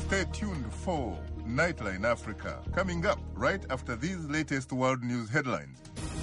Stay tuned for Nightline Africa, coming up right after these latest world news headlines.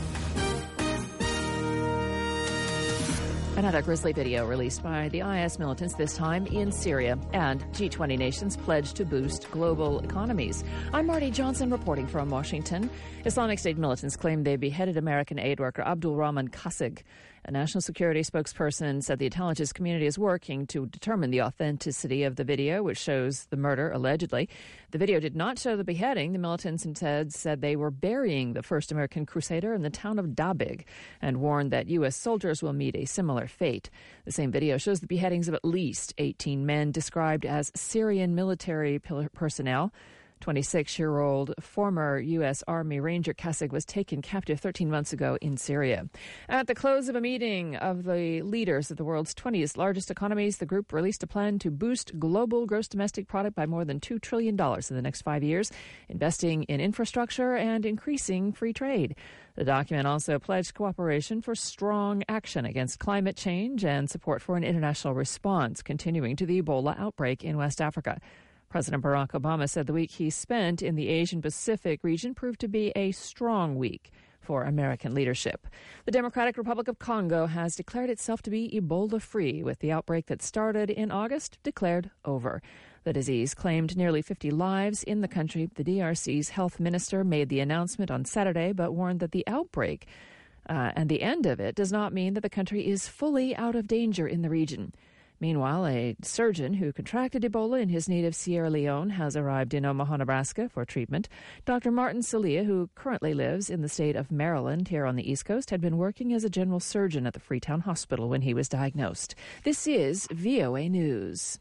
Another grisly video released by the IS militants, this time in Syria, and G20 nations pledge to boost global economies. I'm Marty Johnson reporting from Washington. Islamic State militants claim they beheaded American aid worker Abdul Rahman Kasig. A national security spokesperson said the intelligence community is working to determine the authenticity of the video, which shows the murder, allegedly. The video did not show the beheading. The militants instead said they were burying the first American crusader in the town of Dabig and warned that U.S. soldiers will meet a similar fate. The same video shows the beheadings of at least 18 men described as Syrian military personnel. 26-year-old former U.S. Army Ranger Kasig was taken captive 13 months ago in Syria. At the close of a meeting of the leaders of the world's 20th largest economies, the group released a plan to boost global gross domestic product by more than $2 trillion in the next 5 years, investing in infrastructure and increasing free trade. The document also pledged cooperation for strong action against climate change and support for an international response continuing to the Ebola outbreak in West Africa. President Barack Obama said the week he spent in the Asian-Pacific region proved to be a strong week for American leadership. The Democratic Republic of Congo has declared itself to be Ebola-free, with the outbreak that started in August declared over. The disease claimed nearly 50 lives in the country. The DRC's health minister made the announcement on Saturday, but warned that the outbreak and the end of it does not mean that the country is fully out of danger in the region. Meanwhile, a surgeon who contracted Ebola in his native Sierra Leone has arrived in Omaha, Nebraska for treatment. Dr. Martin Celia, who currently lives in the state of Maryland here on the East Coast, had been working as a general surgeon at the Freetown Hospital when he was diagnosed. This is VOA News.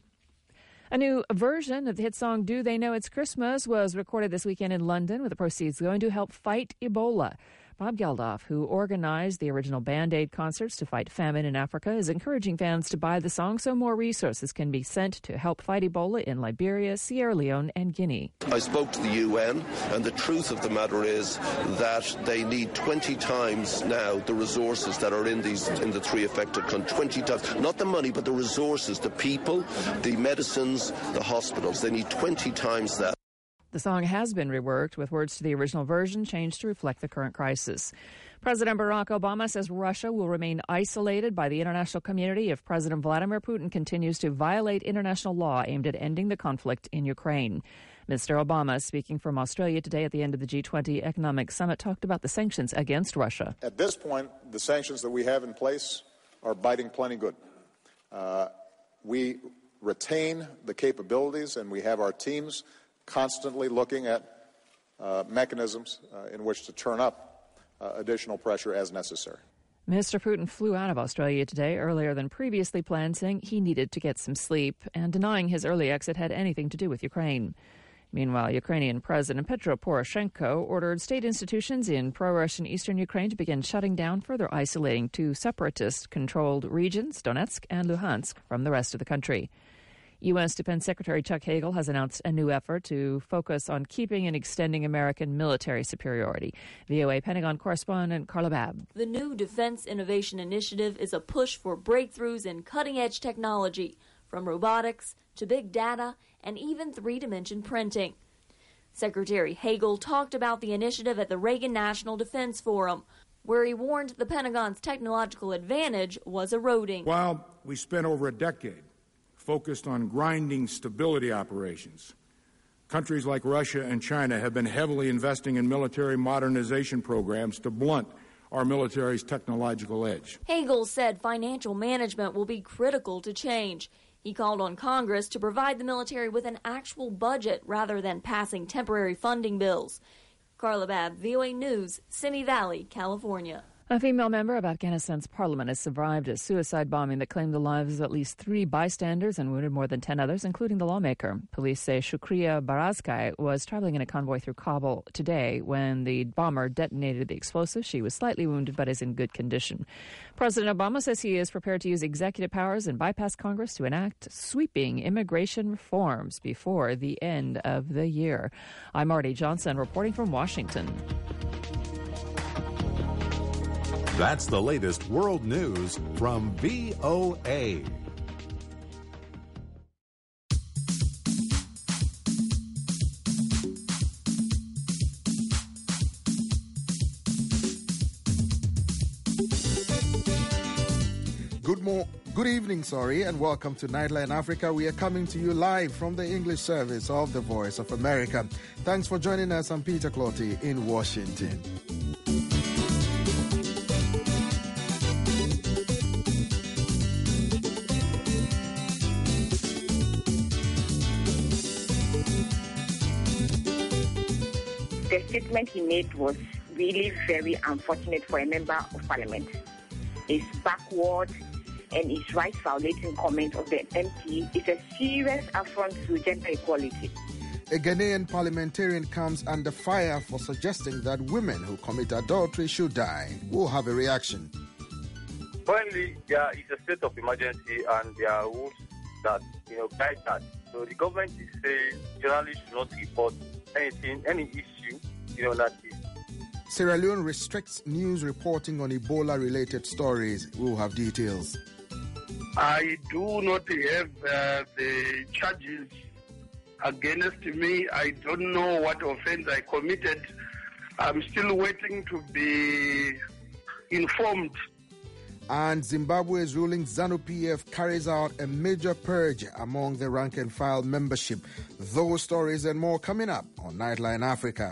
A new version of the hit song Do They Know It's Christmas was recorded this weekend in London, with the proceeds going to help fight Ebola. Bob Geldof, who organized the original Band Aid concerts to fight famine in Africa, is encouraging fans to buy the song so more resources can be sent to help fight Ebola in Liberia, Sierra Leone, and Guinea. I spoke to the UN, and the truth of the matter is that they need 20 times now the resources that are in the three affected countries. 20 times, not the money, but the resources, the people, the medicines, the hospitals. They need 20 times that. The song has been reworked, with words to the original version changed to reflect the current crisis. President Barack Obama says Russia will remain isolated by the international community if President Vladimir Putin continues to violate international law aimed at ending the conflict in Ukraine. Mr. Obama, speaking from Australia today at the end of the G20 Economic Summit, talked about the sanctions against Russia. At this point, the sanctions that we have in place are biting plenty good. We retain the capabilities, and we have our teams constantly looking at mechanisms in which to turn up additional pressure as necessary. Mr. Putin flew out of Australia today earlier than previously planned, saying he needed to get some sleep and denying his early exit had anything to do with Ukraine. Meanwhile, Ukrainian President Petro Poroshenko ordered state institutions in pro-Russian eastern Ukraine to begin shutting down, further isolating two separatist-controlled regions, Donetsk and Luhansk, from the rest of the country. U.S. Defense Secretary Chuck Hagel has announced a new effort to focus on keeping and extending American military superiority. VOA Pentagon correspondent Carla Babb. The new Defense Innovation Initiative is a push for breakthroughs in cutting-edge technology, from robotics to big data and even three-dimension printing. Secretary Hagel talked about the initiative at the Reagan National Defense Forum, where he warned the Pentagon's technological advantage was eroding. While we spent over a decade focused on grinding stability operations, countries like Russia and China have been heavily investing in military modernization programs to blunt our military's technological edge. Hagel said financial management will be critical to change. He called on Congress to provide the military with an actual budget rather than passing temporary funding bills. Carla Babb, VOA News, Simi Valley, California. A female member of Afghanistan's parliament has survived a suicide bombing that claimed the lives of at least 3 bystanders and wounded more than 10 others, including the lawmaker. Police say Shukriya Barazkai was traveling in a convoy through Kabul today when the bomber detonated the explosive. She was slightly wounded but is in good condition. President Obama says he is prepared to use executive powers and bypass Congress to enact sweeping immigration reforms before the end of the year. I'm Marty Johnson reporting from Washington. That's the latest world news from VOA. Good evening, and welcome to Nightline Africa. We are coming to you live from the English service of the Voice of America. Thanks for joining us. I'm Peter Clotty in Washington. The statement he made was really very unfortunate for a member of parliament. It's backward and it's rights violating comment of the MP. It's a serious affront to gender equality. A Ghanaian parliamentarian comes under fire for suggesting that women who commit adultery should die. We'll have a reaction. Currently, there is a state of emergency and there are rules that guide that. So the government is saying journalists should not report anything, any issue, that is. Sierra Leone restricts news reporting on Ebola-related stories. We'll have details. I do not have the charges against me. I don't know what offense I committed. I'm still waiting to be informed. And Zimbabwe's ruling ZANU-PF carries out a major purge among the rank-and-file membership. Those stories and more coming up on Nightline Africa.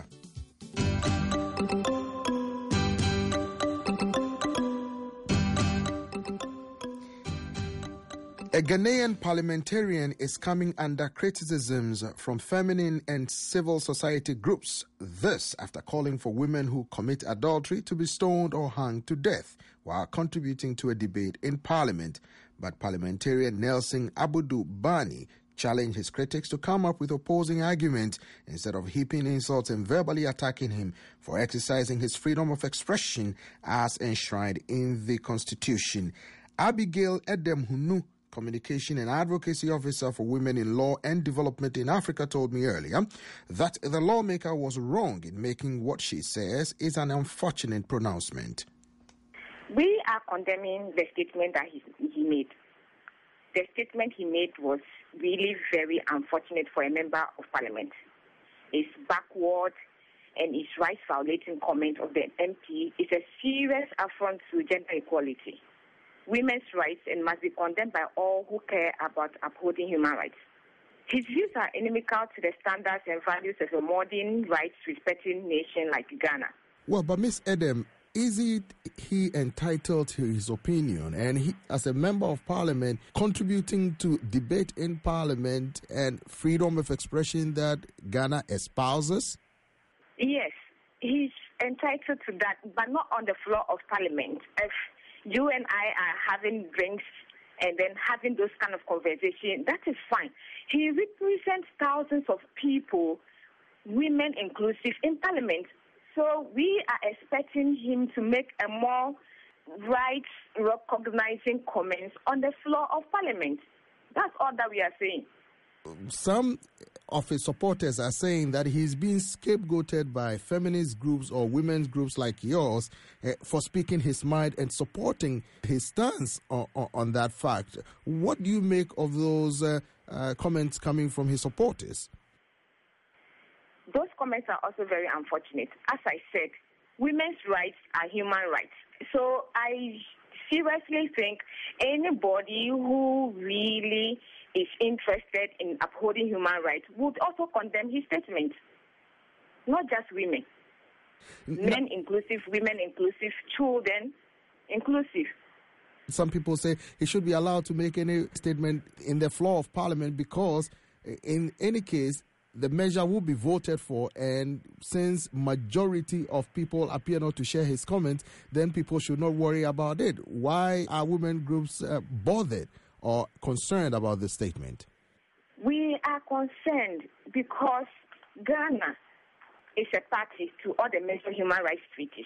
A Ghanaian parliamentarian is coming under criticisms from feminine and civil society groups. This after calling for women who commit adultery to be stoned or hanged to death while contributing to a debate in parliament. But parliamentarian Nelson Abudu Bani challenged his critics to come up with opposing arguments instead of heaping insults and verbally attacking him for exercising his freedom of expression as enshrined in the Constitution. Abigail Edem-Hunu, Communication and Advocacy Officer for Women in Law and Development in Africa, told me earlier that the lawmaker was wrong in making what she says is an unfortunate pronouncement. We are condemning the statement that he made. The statement he made was really very unfortunate for a member of parliament. It's backward and it's rights violating comment of the MP. It's a serious affront to gender equality, women's rights, and must be condemned by all who care about upholding human rights. His views are inimical to the standards and values of a modern, rights-respecting nation like Ghana. Well, but Ms. Edem, isn't he entitled to his opinion? And he, as a member of parliament, contributing to debate in parliament and freedom of expression that Ghana espouses? Yes, he's entitled to that, but not on the floor of parliament. If you and I are having drinks and then having those kind of conversations, that is fine. He represents thousands of people, women inclusive, in parliament. So we are expecting him to make a more rights-recognizing comments on the floor of parliament. That's all that we are saying. Some of his supporters are saying that he's being scapegoated by feminist groups or women's groups like yours for speaking his mind and supporting his stance on that fact. What do you make of those comments coming from his supporters? Those comments are also very unfortunate. As I said, women's rights are human rights. So I seriously think anybody who really is interested in upholding human rights would also condemn his statement. Not just women. Men inclusive, women inclusive, children inclusive. Some people say he should be allowed to make any statement in the floor of parliament because in any case, the measure will be voted for, and since majority of people appear not to share his comments, then people should not worry about it. Why are women groups bothered or concerned about this statement? We are concerned because Ghana is a party to all the major human rights treaties.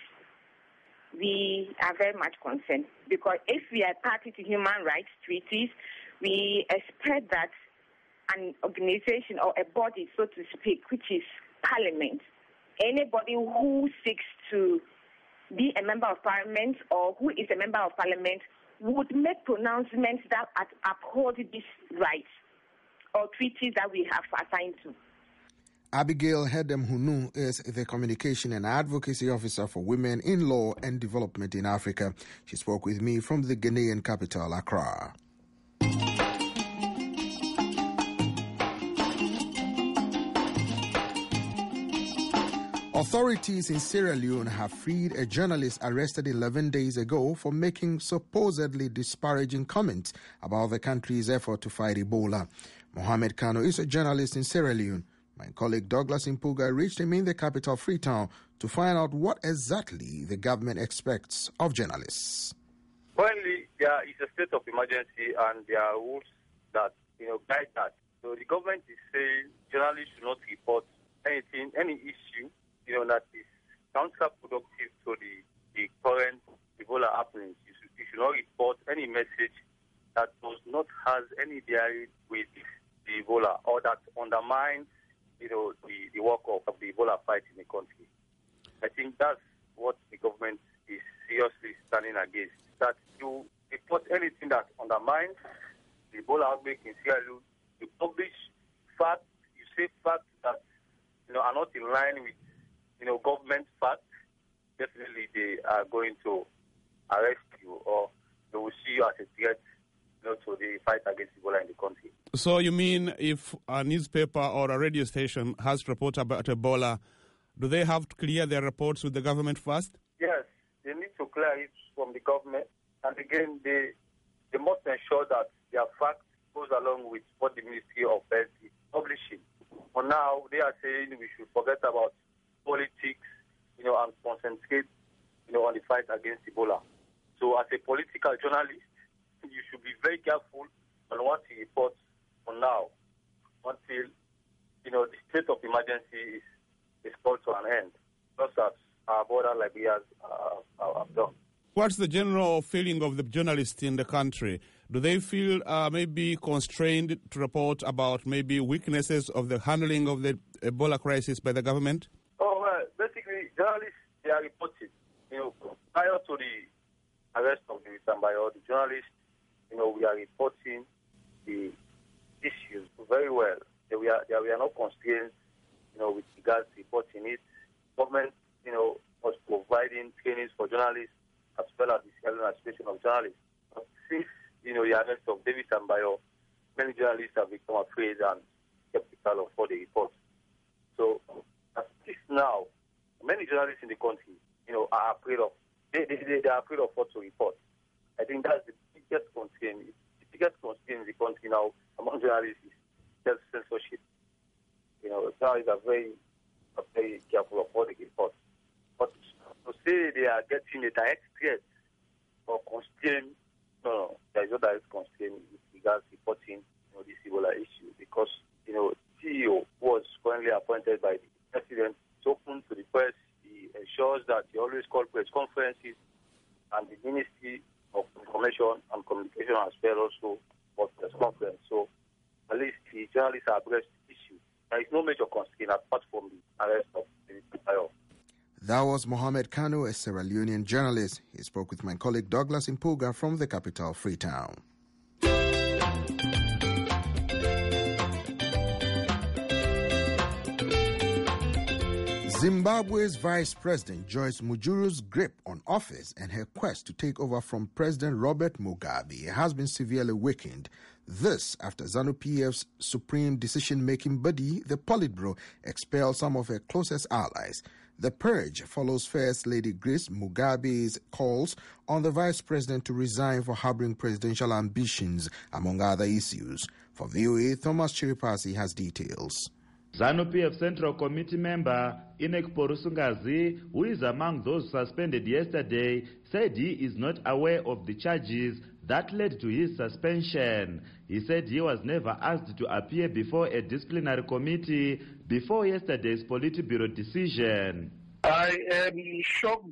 We are very much concerned because if we are party to human rights treaties, we expect that an organization or a body, so to speak, which is parliament, anybody who seeks to be a member of parliament or who is a member of parliament would make pronouncements that uphold these rights or treaties that we have assigned to. Abigail Hedem-Hunu is the Communication and Advocacy Officer for Women in Law and Development in Africa. She spoke with me from the Ghanaian capital, Accra. Authorities in Sierra Leone have freed a journalist arrested 11 days ago for making supposedly disparaging comments about the country's effort to fight Ebola. Mohamed Kano is a journalist in Sierra Leone. My colleague Douglas Impuga reached him in the capital, Freetown, to find out what exactly the government expects of journalists. Currently, there is a state of emergency and there are rules that guide that. So the government is saying journalists should not report anything, any issue, that is counterproductive to the current Ebola happenings. You should not report any message that does not have any bearing with the Ebola or that undermines the work of the Ebola fight in the country. I think that's what the government is seriously standing against. That you report anything that undermines the Ebola outbreak in Sierra Leone, you publish facts, you say facts that are not in line with government facts, definitely they are going to arrest you or they will see you as a threat to the fight against Ebola in the country. So you mean if a newspaper or a radio station has to report about Ebola, do they have to clear their reports with the government first? Yes, they need to clear it from the government. And again, they must ensure that their facts goes along with what the Ministry of Health is publishing. For now, they are saying we should forget about politics, and concentrate, on the fight against Ebola. So as a political journalist, you should be very careful on what you report for now until, the state of emergency is called to an end, just as our border Liberians have done. What's the general feeling of the journalists in the country? Do they feel maybe constrained to report about maybe weaknesses of the handling of the Ebola crisis by the government? Oh, well, basically, journalists, they are reporting. Prior to the arrest of the Sambayo, the journalists, we are reporting the issues very well. We are not constrained, with regards to reporting it. Government, was providing trainings for journalists as well as the Sierra Association of Journalists. But since, the arrest of David Sambayo, many journalists have become afraid and skeptical of what they report. So, at least now, many journalists in the country, are afraid of, they are afraid of what to report. I think that's the biggest constraint. The biggest constraint in the country now among journalists is self-censorship. Journalists are very careful of what they report. But to say they are getting a direct threat or constraint, no, there is no direct constraint with regards to reporting this Ebola issue because, CEO was currently appointed by the president. It's open to the press. He ensures that he always calls press conferences and the Ministry of Information and Communication as well also for press conference. So at least the journalists are abreast the issue. There is no major constraint apart from the arrest of the Sambayo. That was Mohamed Kano, a Sierra Leonean journalist. He spoke with my colleague Douglas Impuga from the capital, Freetown. Zimbabwe's Vice President Joyce Mujuru's grip on office and her quest to take over from President Robert Mugabe has been severely weakened. This after ZANU-PF's supreme decision-making body, the Politburo, expelled some of her closest allies. The purge follows First Lady Grace Mugabe's calls on the Vice President to resign for harboring presidential ambitions, among other issues. For VOA, Thomas Chiripasi has details. ZANU-PF Central Committee member Inek Porusungazi, who is among those suspended yesterday, said he is not aware of the charges that led to his suspension. He said he was never asked to appear before a disciplinary committee before yesterday's Politburo decision. I am shocked,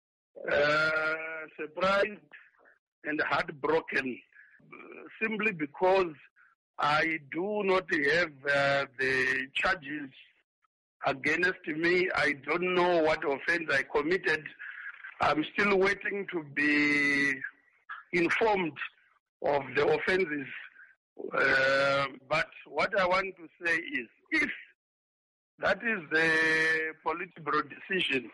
surprised, and heartbroken simply because I do not have the charges against me. I don't know what offense I committed. I'm still waiting to be informed of the offenses. But what I want to say is, if That is the Politburo decision.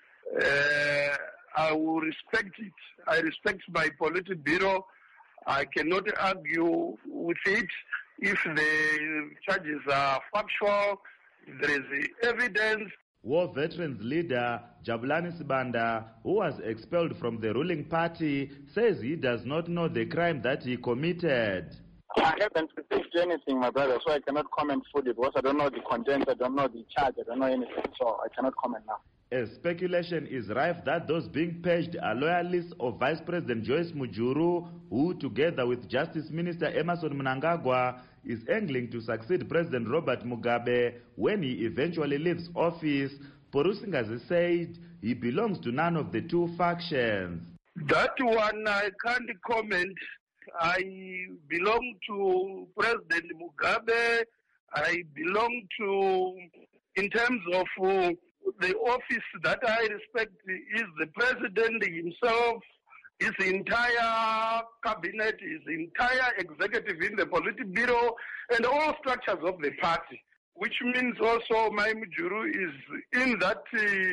I will respect it. I respect my Politburo. I cannot argue with it if the charges are factual, if there is evidence. War Veterans leader Jabulani Sibanda, who was expelled from the ruling party, says he does not know the crime that he committed. I haven't received anything, my brother, so I cannot comment fully because I don't know the content, I don't know the charge, I don't know anything, so I cannot comment now. As speculation is rife that those being purged are loyalists of Vice President Joyce Mujuru, who, together with Justice Minister Emmerson Mnangagwa, is angling to succeed President Robert Mugabe when he eventually leaves office. Porusingazi said he belongs to none of the two factions. That one I can't comment. I belong to President Mugabe. I belong to, in terms of the office that I respect, is the president himself, his entire cabinet, his entire executive in the Politburo, and all structures of the party, which means also my Mujuru is in that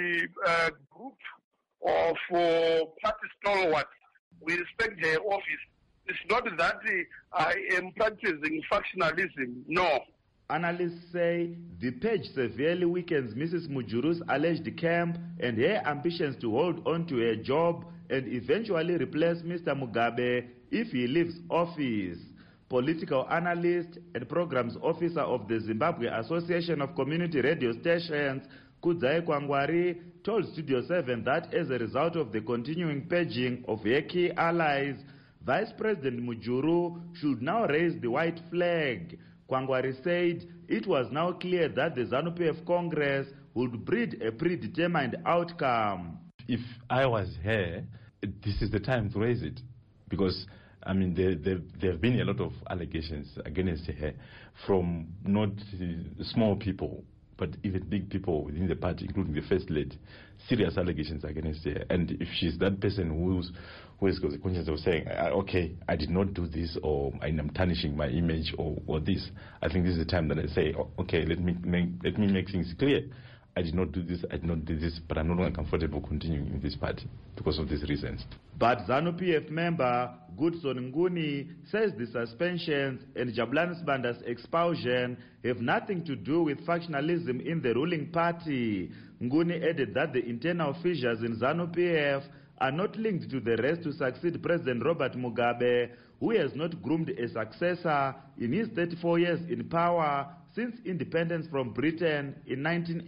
group of party stalwarts. We respect their office. It's not that I am practicing factionalism, no. Analysts say the purge severely weakens Mrs. Mujuru's alleged camp and her ambitions to hold on to her job and eventually replace Mr. Mugabe if he leaves office. Political analyst and programs officer of the Zimbabwe Association of Community Radio Stations, Kudzai Kwangwari, told Studio 7 that as a result of the continuing purging of her key allies, Vice President Mujuru should now raise the white flag. Kwangwari said it was now clear that the ZANU-PF Congress would breed a predetermined outcome. If I was her, this is the time to raise it. Because, I mean, there have been a lot of allegations against her from not small people, but even big people within the party, including the First Lady, serious allegations against her. And if she's that person who has got the conscience of saying, okay, I did not do this, or I'm tarnishing my image, or this, I think this is the time that I say, okay, let me make things clear. I did not do this, but I'm no longer comfortable continuing in this party because of these reasons. But ZANU-PF member Goodson Nguni says the suspensions and Jabulani Sibanda's expulsion have nothing to do with factionalism in the ruling party. Nguni added that the internal fissures in ZANU-PF are not linked to the race to succeed President Robert Mugabe, who has not groomed a successor in his 34 years in power since independence from Britain in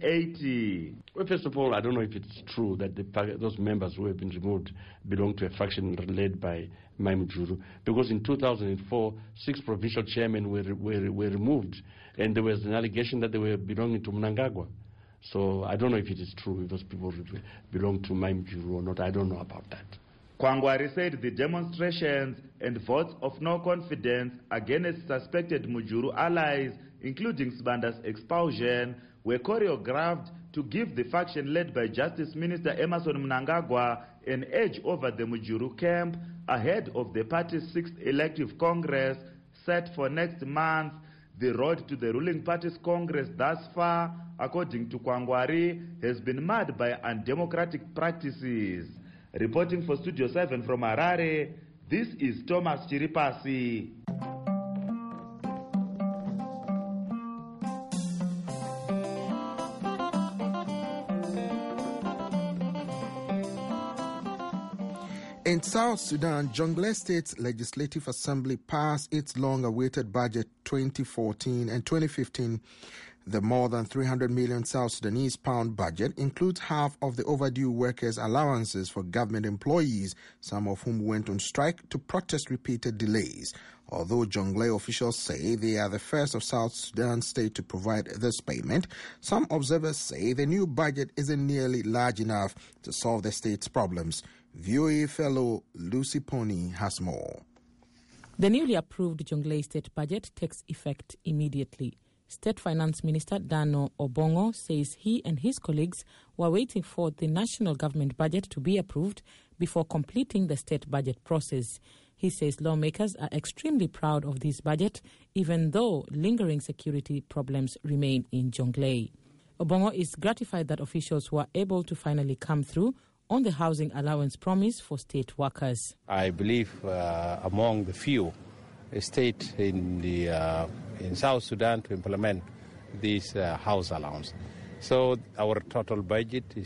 1980. Well, first of all, I don't know if it's true that those members who have been removed belong to a faction led by Mujuru, because in 2004, 6 provincial chairmen were removed, and there was an allegation that they were belonging to Mnangagwa. So I don't know if it is true if those people belong to Mujuru or not. I don't know about that. Kwangwari said the demonstrations and votes of no confidence against suspected Mujuru allies, including Sibanda's expulsion, were choreographed to give the faction led by Justice Minister Emmerson Mnangagwa an edge over the Mujuru camp ahead of the party's 6th elective congress set for next month. The road to the ruling party's congress thus far, according to Kwangwari, has been marred by undemocratic practices. Reporting for Studio 7 from Harare, this is Thomas Chiripasi. In South Sudan, Jonglei State's Legislative Assembly passed its long-awaited budget 2014 and 2015. The more than 300 million South Sudanese pound budget includes half of the overdue workers' allowances for government employees, some of whom went on strike to protest repeated delays. Although Jonglei officials say they are the first of South Sudan state to provide this payment, some observers say the new budget isn't nearly large enough to solve the state's problems. VOA fellow Lucy Pony has more. The newly approved Jonglei state budget takes effect immediately. State Finance Minister Dano Obongo says he and his colleagues were waiting for the national government budget to be approved before completing the state budget process. He says lawmakers are extremely proud of this budget, even though lingering security problems remain in Jonglei. Obongo is gratified that officials were able to finally come through on the housing allowance promise for state workers. I believe among the few states in South Sudan to implement this house allowance. So our total budget is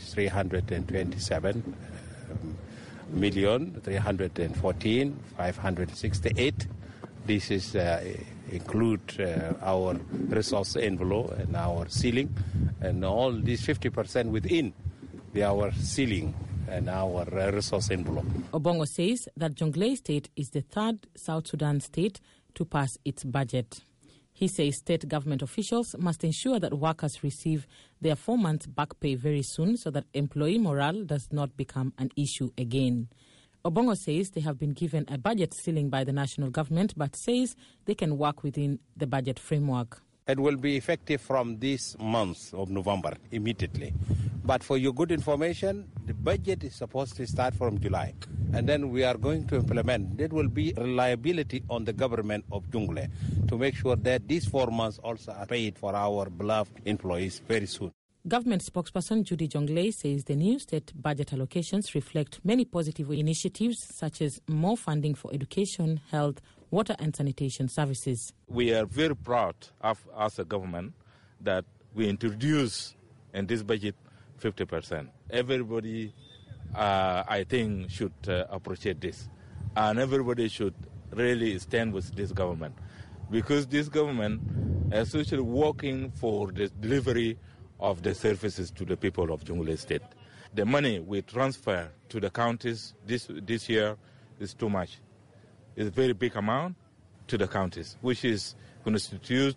327,314,568. This is include our resource envelope and our ceiling, and all these 50% within our ceiling and our resource envelope. Obongo says that Jonglei State is the third South Sudan state to pass its budget. He says state government officials must ensure that workers receive their 4 months back pay very soon so that employee morale does not become an issue again. Obongo says they have been given a budget ceiling by the national government, but says they can work within the budget framework. It will be effective from this month of November, immediately. But for your good information, the budget is supposed to start from July. And then we are going to implement. There will be reliability on the government of Jonglei to make sure that these 4 months also are paid for our beloved employees very soon. Government spokesperson Judy Jonglei says the new state budget allocations reflect many positive initiatives such as more funding for education, health, water and sanitation services. We are very proud of, as a government, that we introduce in this budget 50%. Everybody, I think, should appreciate this. And everybody should really stand with this government. Because this government is actually working for the delivery of the services to the people of Jonglei State. The money we transfer to the counties this year is too much. It's a very big amount to the counties, which is constitute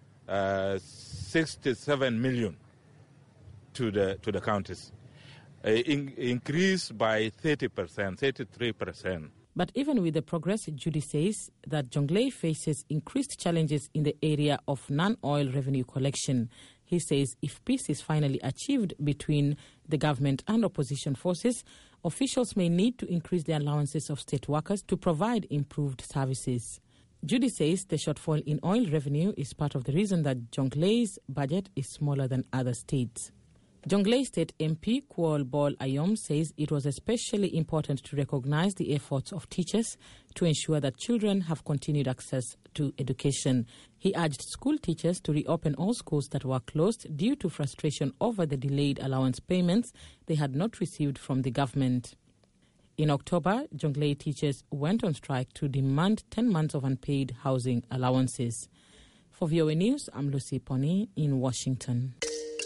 67 million to the counties, increased by 30%, 33%. But even with the progress, Judy says that Jonglei faces increased challenges in the area of non-oil revenue collection. He says if peace is finally achieved between the government and opposition forces, officials may need to increase the allowances of state workers to provide improved services. Judy says the shortfall in oil revenue is part of the reason that Jonglei's budget is smaller than other states. Jonglei State MP Kuol Bol Ayom says it was especially important to recognize the efforts of teachers to ensure that children have continued access to education. He urged school teachers to reopen all schools that were closed due to frustration over the delayed allowance payments they had not received from the government. In October, Jonglei teachers went on strike to demand 10 months of unpaid housing allowances. For VOA News, I'm Lucy Pony in Washington.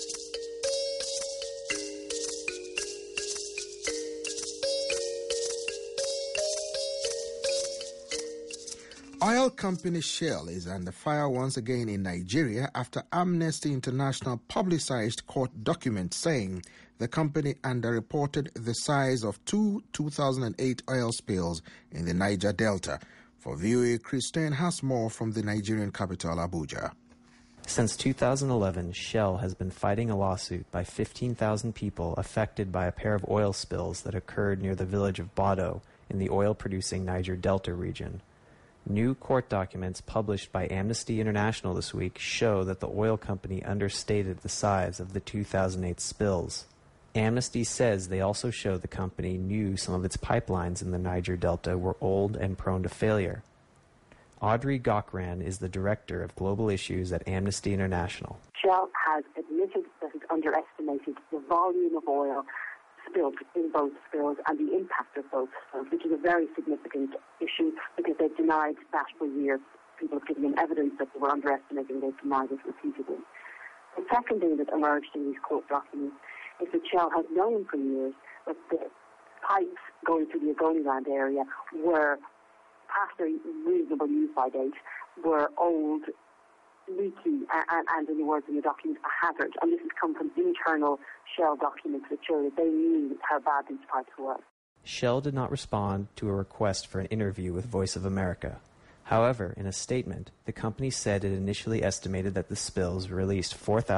Oil company Shell is under fire once again in Nigeria after Amnesty International publicized court documents saying the company underreported the size of two 2008 oil spills in the Niger Delta. For VOA, Christine has more from the Nigerian capital, Abuja. Since 2011, Shell has been fighting a lawsuit by 15,000 people affected by a pair of oil spills that occurred near the village of Bodo in the oil-producing Niger Delta region. New court documents published by Amnesty International this week show that the oil company understated the size of the 2008 spills. Amnesty says they also show the company knew some of its pipelines in the Niger Delta were old and prone to failure. Audrey Gokran is the director of global issues at Amnesty International. Shell has admitted that it underestimated the volume of oil spilled in both spills and the impact of both spills, which is a very significant issue because they've denied that for years. People have given them evidence that they were underestimating, they've denied it repeatedly. The second thing that emerged in these court documents is that Shell has known for years that the pipes going through the Ogoniland area were, past their reasonable use-by date, were old, leaky, and in the words in the document, a hazard. And this has come from internal Shell documents that show that they knew how bad these pipes were. Shell did not respond to a request for an interview with Voice of America. However, in a statement, the company said it initially estimated that the spills released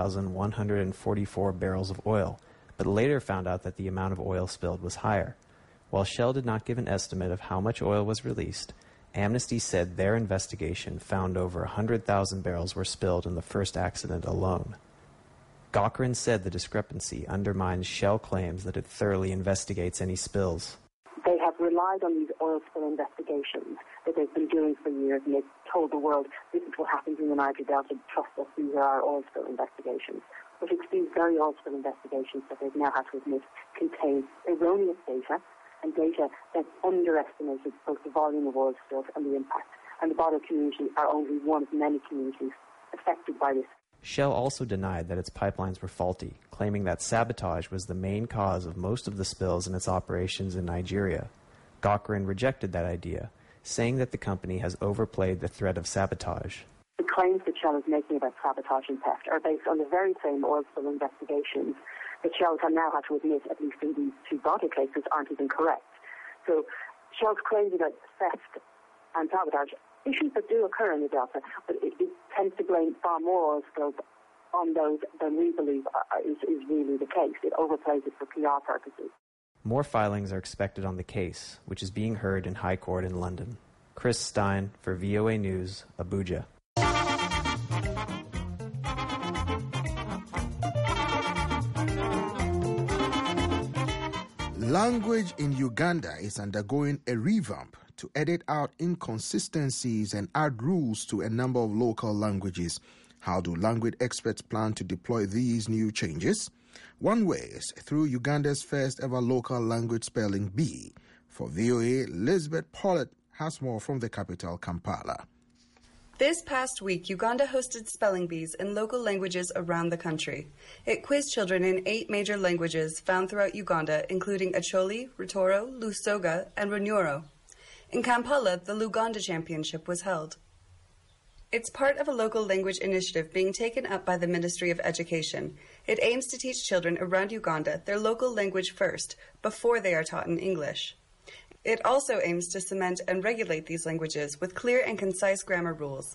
4,144 barrels of oil, but later found out that the amount of oil spilled was higher. While Shell did not give an estimate of how much oil was released, Amnesty said their investigation found over 100,000 barrels were spilled in the first accident alone. Gauquelin said the discrepancy undermines Shell claims that it thoroughly investigates any spills. They have relied on these oil spill investigations that they've been doing for years, and they've told the world this is what happens in the Niger Delta, trust us, these are our oil spill investigations. But it's these very oil spill investigations that they've now had to admit contain erroneous data, and data that underestimated both the volume of oil spills and the impact. And the Bodo community are only one of many communities affected by this. Shell also denied that its pipelines were faulty, claiming that sabotage was the main cause of most of the spills in its operations in Nigeria. Gauquelin rejected that idea, saying that the company has overplayed the threat of sabotage. The claims that Shell is making about sabotage and theft are based on the very same oil spill investigations that Shell has now had to admit, at least in these two Bodo cases, aren't even correct. So Shell's claims about theft and sabotage, issues that do occur in the Delta, but it tends to blame far more oil spills on those than we believe is really the case. It overplays it for PR purposes. More filings are expected on the case, which is being heard in High Court in London. Chris Stein for VOA News, Abuja. Language in Uganda is undergoing a revamp to edit out inconsistencies and add rules to a number of local languages. How do language experts plan to deploy these new changes? One way is through Uganda's first ever local language spelling bee. For VOA, Lisbeth Pollett has more from the capital, Kampala. This past week, Uganda hosted spelling bees in local languages around the country. It quizzed children in 8 major languages found throughout Uganda, including Acholi, Rutoro, Lusoga, and Runyoro. In Kampala, the Luganda Championship was held. It's part of a local language initiative being taken up by the Ministry of Education. It aims to teach children around Uganda their local language first, before they are taught in English. It also aims to cement and regulate these languages with clear and concise grammar rules.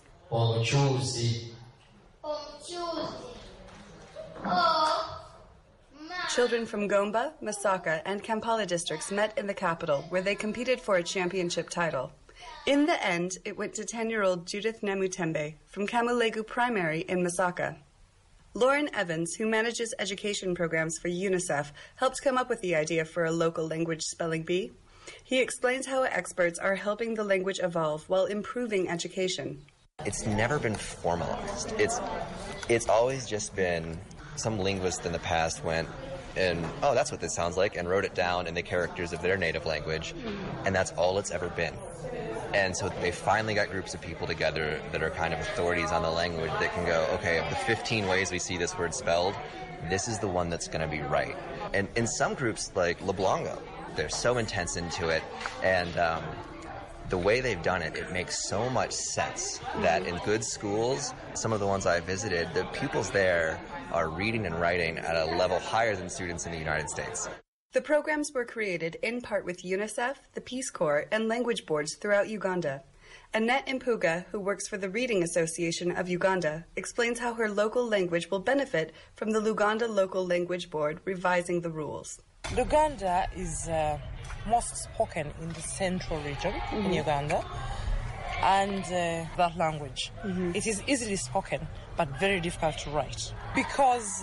Children from Gomba, Masaka, and Kampala districts met in the capital, where they competed for a championship title. In the end, it went to 10-year-old Judith Namutembe from Kamulegu Primary in Masaka. Lauren Evans, who manages education programs for UNICEF, helped come up with the idea for a local language spelling bee. He explains how experts are helping the language evolve while improving education. It's never been formalized. It's always just been some linguist in the past went and, oh, that's what this sounds like, and wrote it down in the characters of their native language, and that's all it's ever been. And so they finally got groups of people together that are kind of authorities on the language that can go, okay, of the 15 ways we see this word spelled, this is the one that's going to be right. And in some groups, like Leblongo, they're so intense into it, and the way they've done it, it makes so much sense that in good schools, some of the ones I visited, the pupils there are reading and writing at a level higher than students in the United States. The programs were created in part with UNICEF, the Peace Corps, and language boards throughout Uganda. Annette Impuga, who works for the Reading Association of Uganda, explains how her local language will benefit from the Luganda Local Language Board revising the rules. Luganda is most spoken in the central region in Uganda, and that language. It is easily spoken, but very difficult to write, because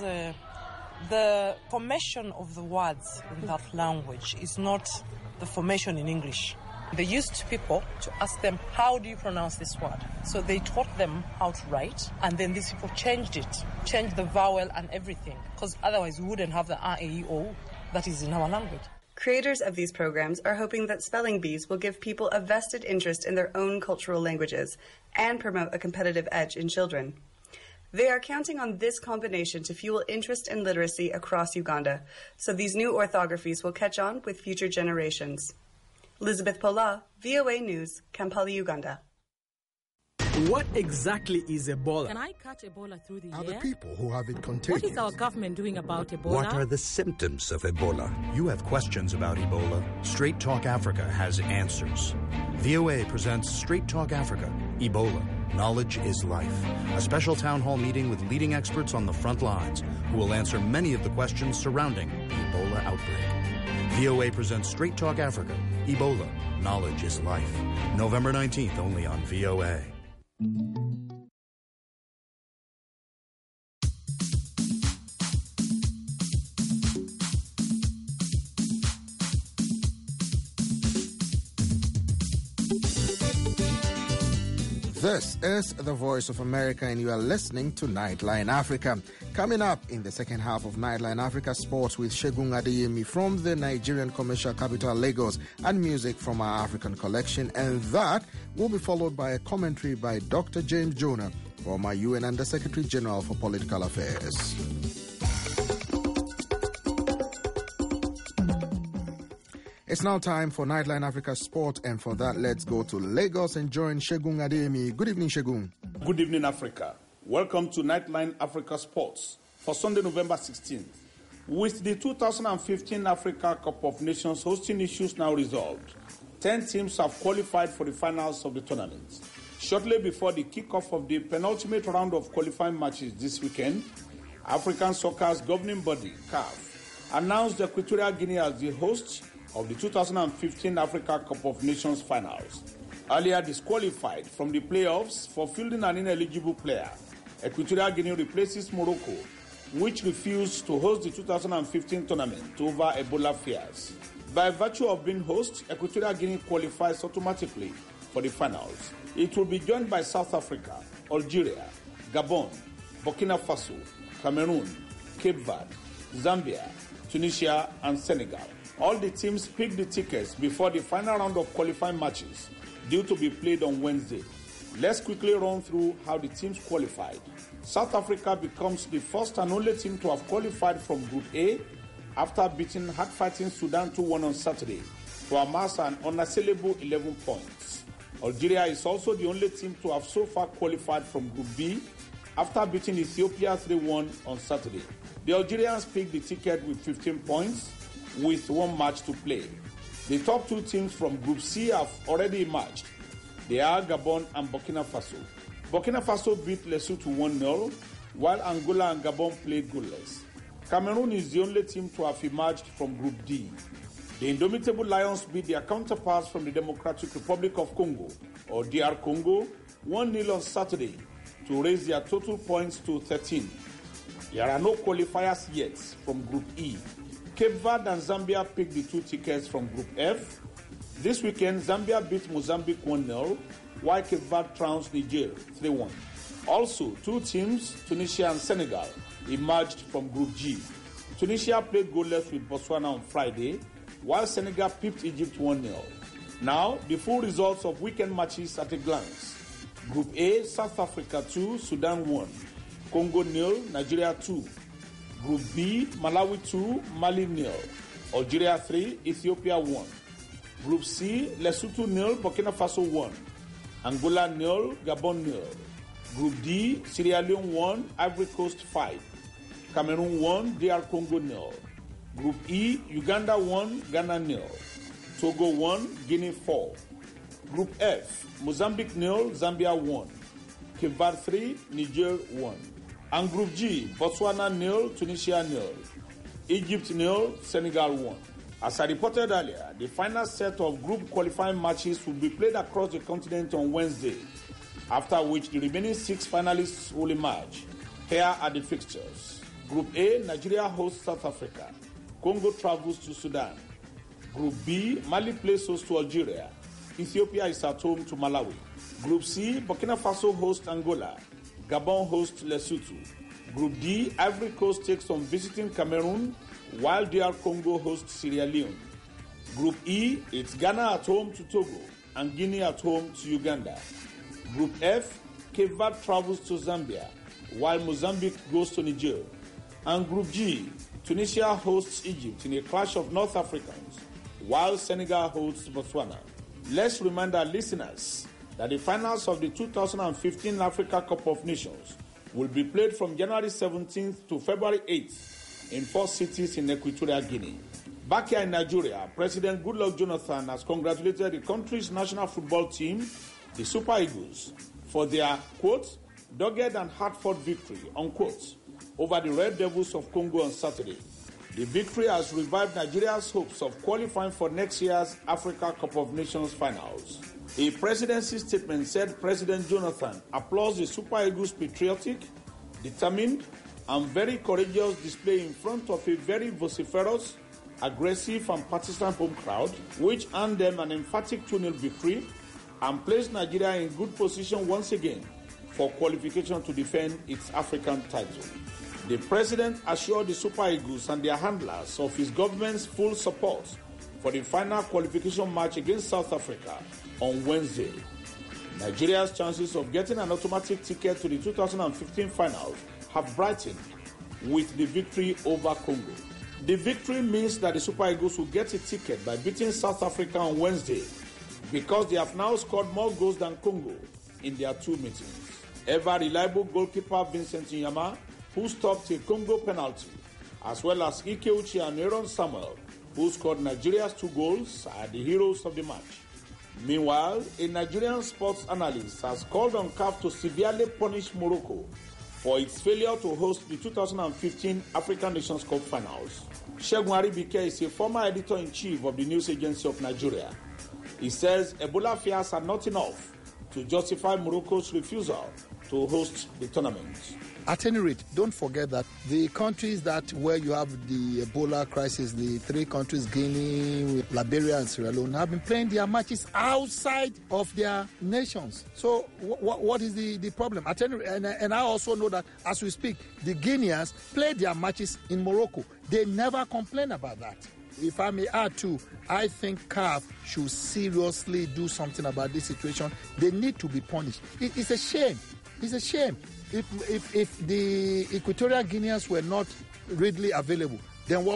the formation of the words in that language is not the formation in English. They used people to ask them, how do you pronounce this word? So they taught them how to write, and then these people changed the vowel and everything, because otherwise we wouldn't have the A, E, O that is in our language. Creators of these programs are hoping that spelling bees will give people a vested interest in their own cultural languages and promote a competitive edge in children. They are counting on this combination to fuel interest in literacy across Uganda, so these new orthographies will catch on with future generations. Elizabeth Pola, VOA News, Kampala, Uganda. What exactly is Ebola? Can I catch Ebola through the Are air? the people who have it contagious? What is our government doing about Ebola? What are the symptoms of Ebola? You have questions about Ebola? Straight Talk Africa has answers. VOA presents Straight Talk Africa, Ebola. Knowledge is life. A special town hall meeting with leading experts on the front lines who will answer many of the questions surrounding the Ebola outbreak. VOA presents Straight Talk Africa, Ebola. Knowledge is life. November 19th, only on VOA. This is the Voice of America, and you are listening to Nightline Africa. Coming up in the second half of Nightline Africa Sports with Segun Adeyemi from the Nigerian commercial capital Lagos, and music from our African collection. And that will be followed by a commentary by Dr. James Jonah, former UN Under-Secretary General for Political Affairs. It's now time for Nightline Africa Sport, and for that, let's go to Lagos and join Segun Adeyemi. Good evening, Segun. Good evening, Africa. Welcome to Nightline Africa Sports for Sunday, November 16th. With the 2015 Africa Cup of Nations hosting issues now resolved, 10 teams have qualified for the finals of the tournament. Shortly before the kickoff of the penultimate round of qualifying matches this weekend, African Soccer's governing body, CAF, announced Equatorial Guinea as the host of the 2015 Africa Cup of Nations finals. Earlier disqualified from the playoffs for fielding an ineligible player, Equatorial Guinea replaces Morocco, which refused to host the 2015 tournament over Ebola fears. By virtue of being host, Equatorial Guinea qualifies automatically for the finals. It will be joined by South Africa, Algeria, Gabon, Burkina Faso, Cameroon, Cape Verde, Zambia, Tunisia, and Senegal. All the teams picked the tickets before the final round of qualifying matches, due to be played on Wednesday. Let's quickly run through how the teams qualified. South Africa becomes the first and only team to have qualified from Group A after beating hard-fighting Sudan 2-1 on Saturday to amass an unassailable 11 points. Algeria is also the only team to have so far qualified from Group B after beating Ethiopia 3-1 on Saturday. The Algerians picked the ticket with 15 points, with one match to play. The top two teams from Group C have already emerged. They are Gabon and Burkina Faso. Burkina Faso beat Lesotho 1-0, while Angola and Gabon played goalless. Cameroon is the only team to have emerged from Group D. The Indomitable Lions beat their counterparts from the Democratic Republic of Congo, or DR Congo, 1-0 on Saturday to raise their total points to 13. There are no qualifiers yet from Group E. Cape Verde and Zambia picked the two tickets from Group F. This weekend, Zambia beat Mozambique 1-0, while Cape Verde trounced Niger 3-1. Also, two teams, Tunisia and Senegal, emerged from Group G. Tunisia played goalless with Botswana on Friday, while Senegal pipped Egypt 1-0. Now, the full results of weekend matches at a glance. Group A, South Africa 2, Sudan 1, Congo 0, Nigeria 2. Group B, Malawi 2, Mali 0, Algeria 3, Ethiopia 1. Group C, Lesotho 0, Burkina Faso 1, Angola 0, Gabon 0. Group D, Sierra Leone 1, Ivory Coast 5, Cameroon 1, DR Congo 0. Group E, Uganda 1, Ghana 0, Togo 1, Guinea 4. Group F, Mozambique 0, Zambia 1, Cape Verde 3, Niger 1. And Group G, Botswana 0, Tunisia 0, Egypt 0, Senegal 1. As I reported earlier, the final set of group qualifying matches will be played across the continent on Wednesday, after which the remaining 6 finalists will emerge. Here are the fixtures. Group A, Nigeria hosts South Africa. Congo travels to Sudan. Group B, Mali plays host to Algeria. Ethiopia is at home to Malawi. Group C, Burkina Faso hosts Angola. Gabon hosts Lesotho. Group D, Ivory Coast takes on visiting Cameroon, while DR Congo hosts Sierra Leone. Group E, it's Ghana at home to Togo and Guinea at home to Uganda. Group F, Cape Verde travels to Zambia, while Mozambique goes to Niger. And Group G, Tunisia hosts Egypt in a clash of North Africans, while Senegal hosts Botswana. Let's remind our listeners that the finals of the 2015 Africa Cup of Nations will be played from January 17th to February 8th in 4 cities in Equatorial Guinea. Back here in Nigeria, President Goodluck Jonathan has congratulated the country's national football team, the Super Eagles, for their, quote, dogged and hard-fought victory, unquote, over the Red Devils of Congo on Saturday. The victory has revived Nigeria's hopes of qualifying for next year's Africa Cup of Nations finals. A presidency statement said President Jonathan applauds the Super Eagles' patriotic, determined, and very courageous display in front of a very vociferous, aggressive, and partisan home crowd, which earned them an emphatic 2-0 victory and placed Nigeria in good position once again for qualification to defend its African title. The president assured the Super Eagles and their handlers of his government's full support for the final qualification match against South Africa on Wednesday. Nigeria's chances of getting an automatic ticket to the 2015 finals have brightened with the victory over Congo. The victory means that the Super Eagles will get a ticket by beating South Africa on Wednesday because they have now scored more goals than Congo in their two meetings. Ever reliable goalkeeper Vincent Nyama, who stopped a Congo penalty, as well as Ike Uche and Aaron Samuel, who scored Nigeria's 2 goals, are the heroes of the match. Meanwhile, a Nigerian sports analyst has called on CAF to severely punish Morocco for its failure to host the 2015 African Nations Cup finals. Segun Aribike is a former editor-in-chief of the news agency of Nigeria. He says Ebola fears are not enough to justify Morocco's refusal to host the tournament. At any rate, don't forget that the countries where you have the Ebola crisis, the 3 countries, Guinea, Liberia, and Sierra Leone, have been playing their matches outside of their nations. So what is the problem? At any rate, and I also know that as we speak, the Guineans play their matches in Morocco. They never complain about that. If I may add too, I think CAF should seriously do something about this situation. They need to be punished. It's a shame. It's a shame. If the Equatorial Guineans were not readily available, then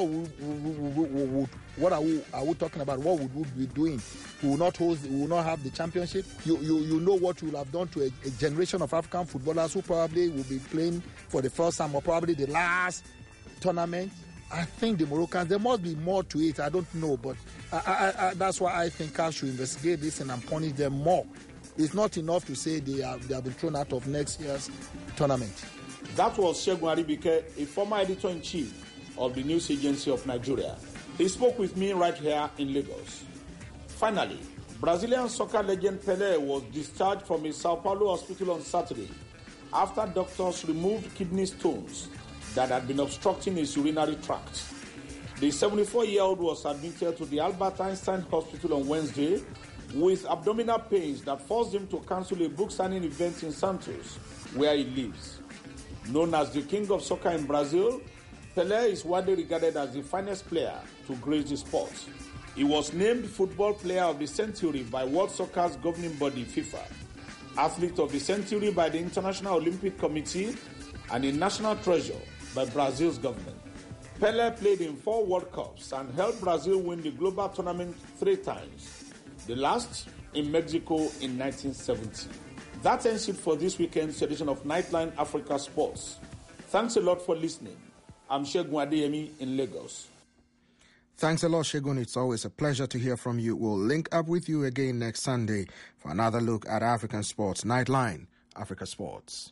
what are we talking about? What would we be doing? We will not have the championship. You know what we will have done to a generation of African footballers who probably will be playing for the first time or probably the last tournament. I think the Moroccans, there must be more to it. I don't know, but that's why I think CAF should investigate this and punish them more. It's not enough to say they have been thrown out of next year's tournament. That was Segun Aribike, a former editor-in-chief of the news agency of Nigeria. He spoke with me right here in Lagos. Finally, Brazilian soccer legend Pelé was discharged from a Sao Paulo hospital on Saturday after doctors removed kidney stones that had been obstructing his urinary tract. The 74-year-old was admitted to the Albert Einstein Hospital on Wednesday with abdominal pains that forced him to cancel a book signing event in Santos, where he lives. Known as the king of soccer in Brazil, Pelé is widely regarded as the finest player to grace the sport. He was named Football Player of the Century by World Soccer's governing body, FIFA, Athlete of the Century by the International Olympic Committee, and a National Treasure by Brazil's government. Pelé played in 4 World Cups and helped Brazil win the global tournament 3 times. The last in Mexico in 1970. That ends it for this weekend's edition of Nightline Africa Sports. Thanks a lot for listening. I'm Segun Adeyemi in Lagos. Thanks a lot, Segun. It's always a pleasure to hear from you. We'll link up with you again next Sunday for another look at African sports. Nightline Africa Sports.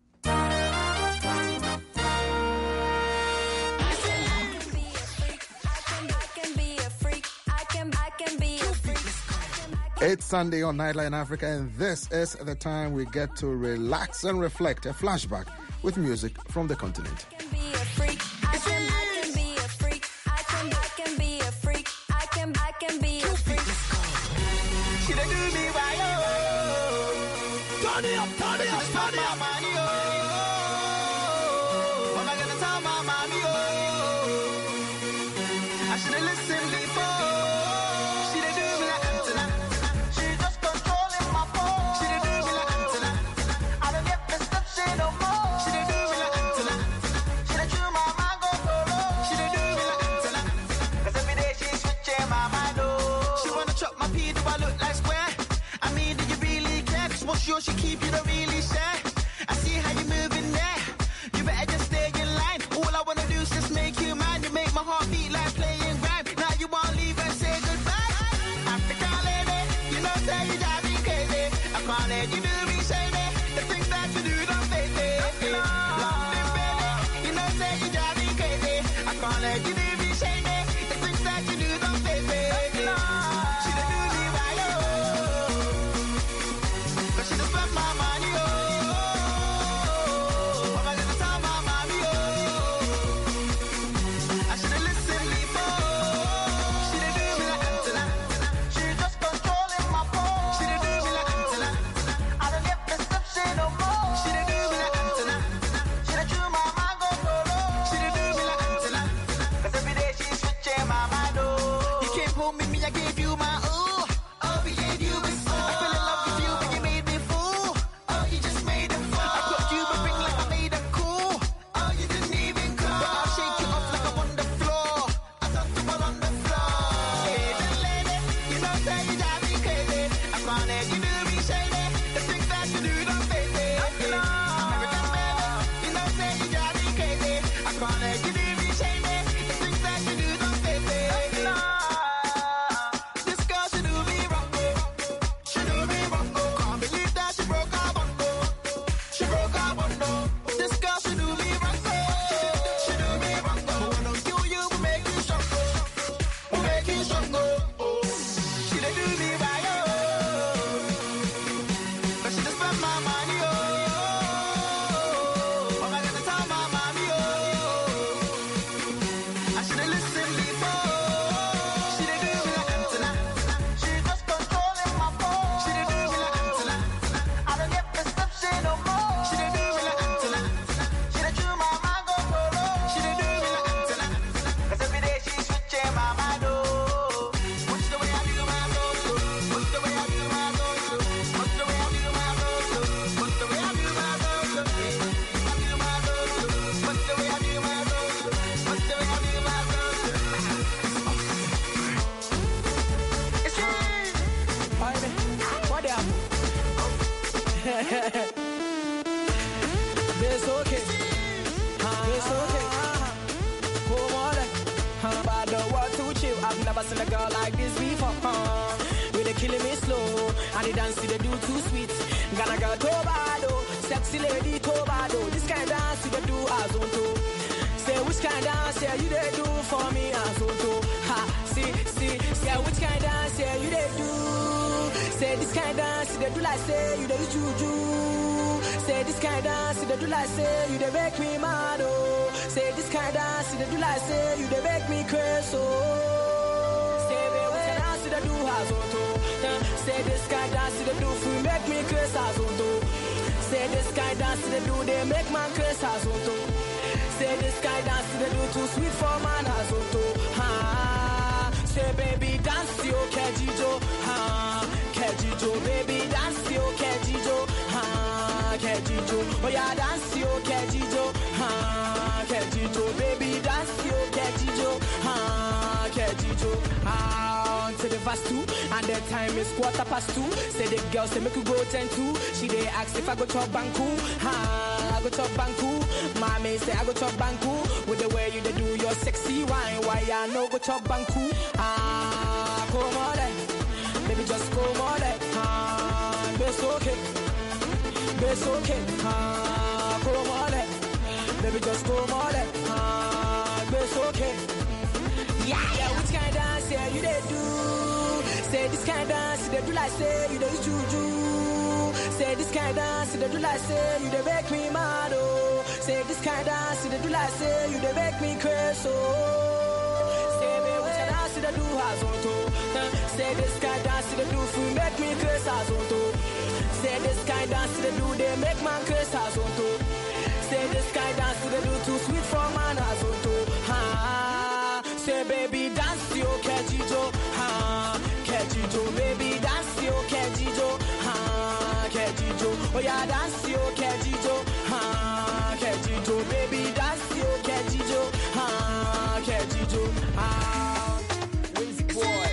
It's Sunday on Nightline Africa, and this is the time we get to relax and reflect. A flashback with music from the continent. She keep you don't really share. I see how you moving there. You better just stay in line. All I wanna do is just make you mine. You make my heart beat like playing grime. Now you won't leave and say goodbye. Africa lady, you know say you drive me crazy. I can't let you do me shady. The things that you do don't face me. London baby, you know say you drive me crazy. I can't let you do me shady. The things that you do don't face me. She don't do me right, she just spent my money, I'm gonna tell my mommy, I should've listened before. She didn't do me like Antenna. She just controlling my phone. She didn't do me like It's okay. It's okay. Come on. But the world too chill. I've never seen a girl like this before. They killing me slow, and the dance they do too sweet. Gonna go Tobado, sexy lady Tobado. This kind of dance they do as on to. Say which kind of dance yeah, you they do for me as on to. Ha, see, say which kind of dance yeah, you they do. Say this kind of dance they do like say you they juju. Say this kind of dance they do like say you they make me mad oh. Say this kind of dance they do like say you they make me crazy oh. Say do as on to. Say this guy dance they do for make me crazy as on to. Say this guy dance they do they make man crazy as on to. Say this guy dance they do too sweet for man as on to. Ha. Say baby dance yo kejijo. Ha. Kejijo baby dance yo kejijo. Ha. Kejijo. Oh yeah dance yo kejijo. Ha. Kejijo baby dance yo kejijo. Ha. Kejijo. Ha. To the verse 2, and the time is 2:15. Say the girl say make you go 10-2. She they ask if I go chop banku. Ha, I go chop banku. Mommy say I go chop banku. With the way you they do your sexy wine, why I no go chop banku? Ah, come on, baby just come on, ah, it's okay, it's okay. Ah, come on, baby just come on, ah, it's okay. Yeah, which kind of dance yeah, you they do? Say this kind of dance they do like say you they juju. Say this kind of dance they do like say you they make me mad oh. Say this kind of dance they do like say you they make me crazy oh. Say me which kind of dance they do as on to. Say this kind of dance they do for make me crazy as on to. Say this kind of dance they do they make man crazy as on to. Say this kind of dance they do too sweet for man as on to. Ha. Say baby dance yo kejijo. Ha. Kejijo baby dance yo kejijo. Ha. Kejijo. Oh yeah dance yo kejijo. Ha. Kejijo baby dance yo kejijo. Ha. Kejijo. Ah. Whiz boy.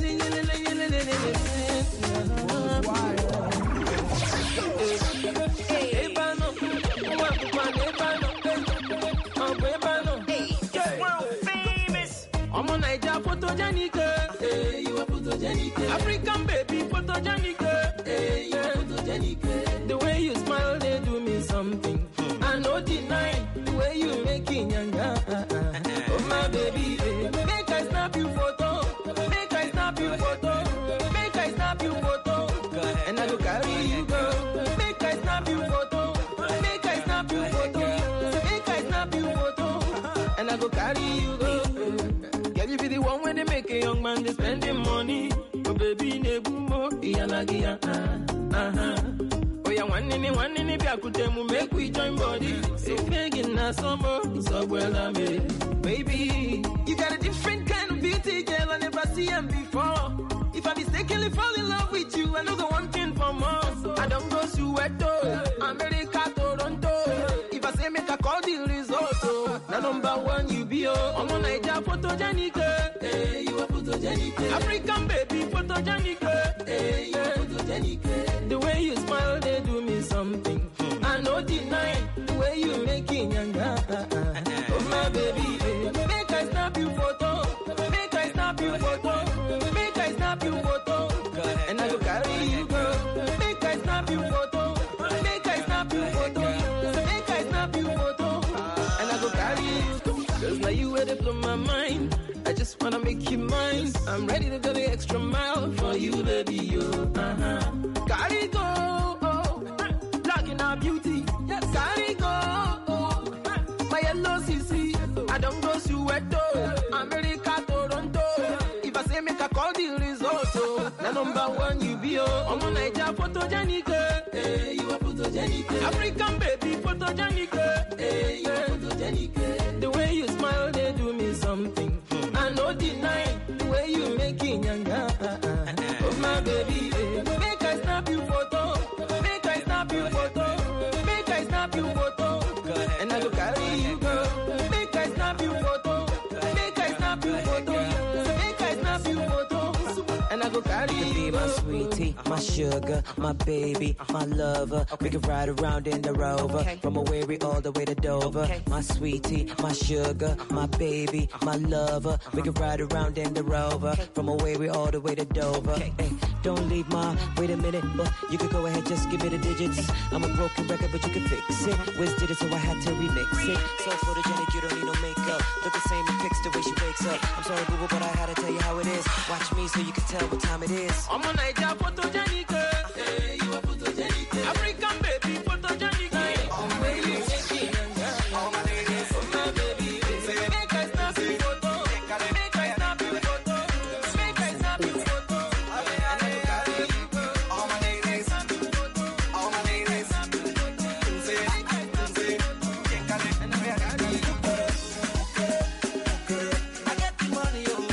I'm on Niger photogenic, hey, you are photogenic. African baby photogenic, hey, you are photogenic. The way you smile, they do me something. I no deny the way you making younger. Oh my baby, make I snap you photo, make I snap you photo, make I snap you photo, and I go carry you go. Make I snap you photo, make I snap you photo, make I snap you photo, and I go carry you go. You be the one when they make a young man they spending money. Oh baby nebumo iyanagia oh yeah one in if I could tell make we join body. So begging na some so well me. Baby you got a different kind of beauty girl I never see him before. If I mistakenly fall in love with you I know the one thing for more. I don't go Soweto, America, Toronto. If I say make a call the result oh. Now number one you be oh. I'm on Niger photogenic. Hey, you are photogenic. African baby photogenic. Hey, you are photogenic. The way you smile, they do me something. I no deny the way you making younger. Oh my baby, make I snap you photo, make I snap you photo, make I snap you photo, and I go carry you go. Make I snap you photo, make I snap you photo, make I snap you photo, and I go carry you. 'Cause now you where they blow my mind. I just wanna make you mine. I'm ready to go the extra mile for you, baby. You, Carry go, oh, looking our beauty. Yes, carry go, oh, my yellow CC. I don't go Soweto, America, Toronto. If I say make a call the result, oh, the number one you be oh. I'm on Niger photogenic, hey, you are photogenic. African baby photogenic, hey, you are photogenic. The way you smile, they do me something. I no deny the way you making younger. Oh my baby, make I snap you photo, make I snap you photo, make I snap you photo, and I go carry you go. Make I snap you photo, make I snap you photo, make I snap you photo, and I go carry You could be my sweetie, my sugar, my baby, my lover. We could ride around in the Rover, from Owerri all the way to Dover. My sweetie, my sugar, my baby, my lover. We could ride around in the Rover, from Owerri all the way to Dover. Hey, don't leave ma, wait a minute, but you could go ahead, just give me the digits. I'm a broken record, but you can fix it. Wiz did it, so I had to remix it. So photogenic, you don't need no makeup. Look the same in pics, the way she wakes up. I'm sorry, boo-boo, but I had to tell you how it is. Watch me so you can tell what time it is. I'm a Niger photogenic. Hey, you are photogenic. African baby photogenic. Oh, baby. Oh, my ladies. Oh, my baby. Make I snap your photo. Make I snap your photo. Make I snap your photo. Oh, my ladies. Oh, my ladies. I get the money, oh.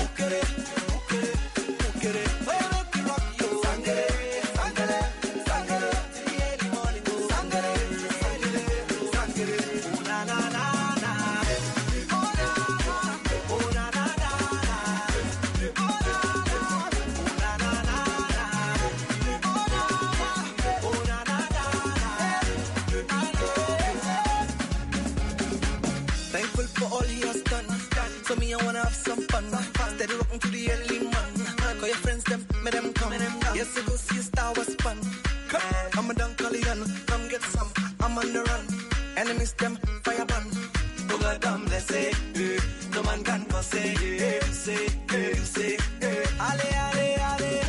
Thankful for all he has done. So me, I wanna have some fun. Steady rocking to the early man. Call your friends, them, make them come. Yes, I go see a Star Wars fun. I'm a Dunkalian, come get some. I'm on the run. Enemies, them, fire ban. Buga dam, let's say. No man can go say. Say. Ale, ale, ale.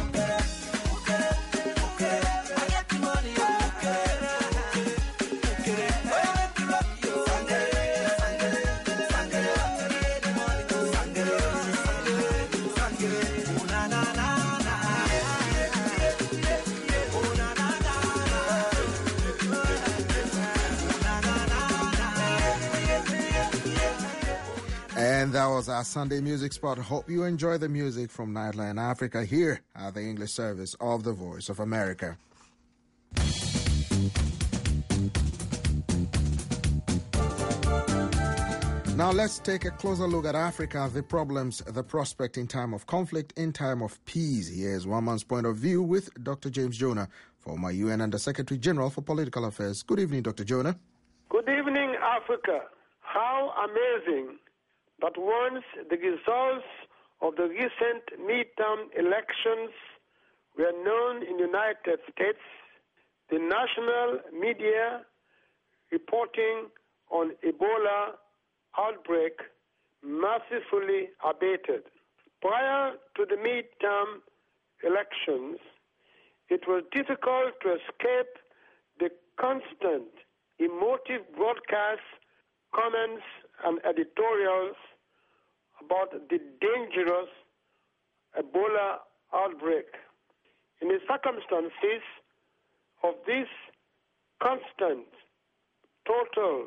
I get the money, And that was our Sunday music spot. Hope you enjoy the music from Nightline Africa here at the English service of the Voice of America. Now let's take a closer look at Africa, the problems, the prospect in time of conflict, in time of peace. Here's one man's point of view with Dr. James Jonah, former UN Under Secretary General for Political Affairs. Good evening, Dr. Jonah. Good evening, Africa. How amazing that once the results of the recent midterm elections were known in the United States, the national media reporting on Ebola outbreak mercifully abated. Prior to the midterm elections, it was difficult to escape the constant emotive broadcasts, comments, and editorials about the dangerous Ebola outbreak. In the circumstances of this constant, total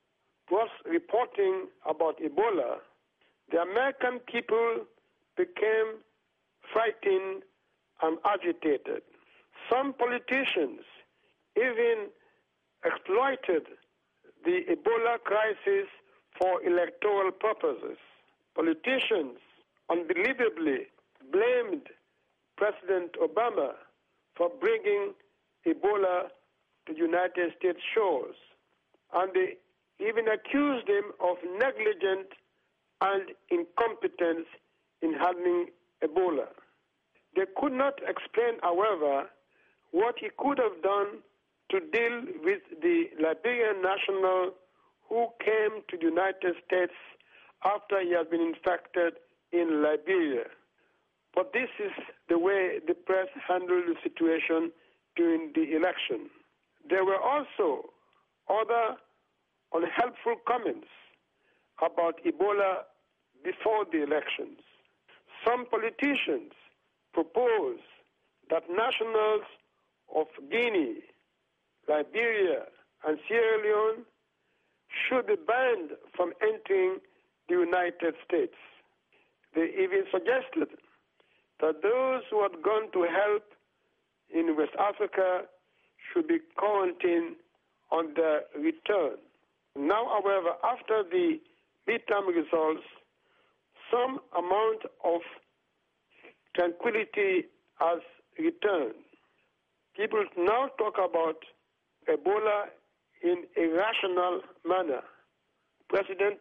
reporting about Ebola, the American people became frightened and agitated. Some politicians even exploited the Ebola crisis for electoral purposes. Politicians unbelievably blamed President Obama for bringing Ebola to United States shores, and they even accused him of negligence and incompetence in handling Ebola. They could not explain, however, what he could have done to deal with the Liberian national who came to the United States after he had been infected in Liberia. But this is the way the press handled the situation during the election. There were also other unhelpful comments about Ebola before the elections. Some politicians proposed that nationals of Guinea, Liberia, and Sierra Leone should be banned from entering the United States. They even suggested that those who had gone to help in West Africa should be quarantined on their return. Now, however, after the midterm results, some amount of tranquility has returned. People now talk about Ebola in a rational manner. President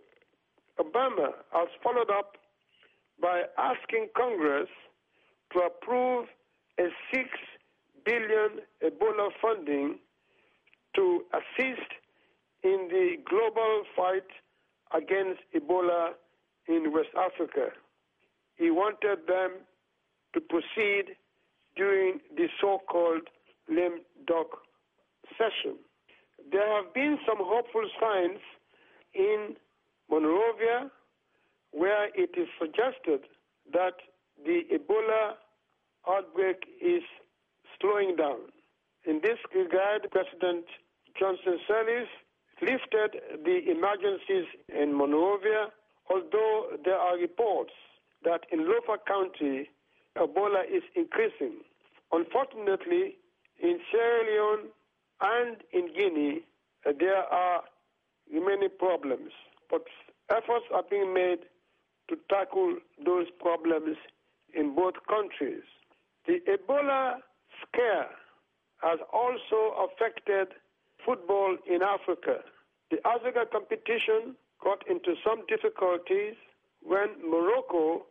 Obama has followed up by asking Congress to approve a $6 billion Ebola funding to assist in the global fight against Ebola in West Africa. He wanted them to proceed during the so-called lame duck session. There have been some hopeful signs in Monrovia where it is suggested that the Ebola outbreak is slowing down. In this regard, President Johnson Sirleaf lifted the emergencies in Monrovia, although there are reports that in Lofa County, Ebola is increasing. Unfortunately, in Sierra Leone and in Guinea, there are many problems, but efforts are being made to tackle those problems in both countries. The Ebola scare has also affected football in Africa. The Africa competition got into some difficulties when Morocco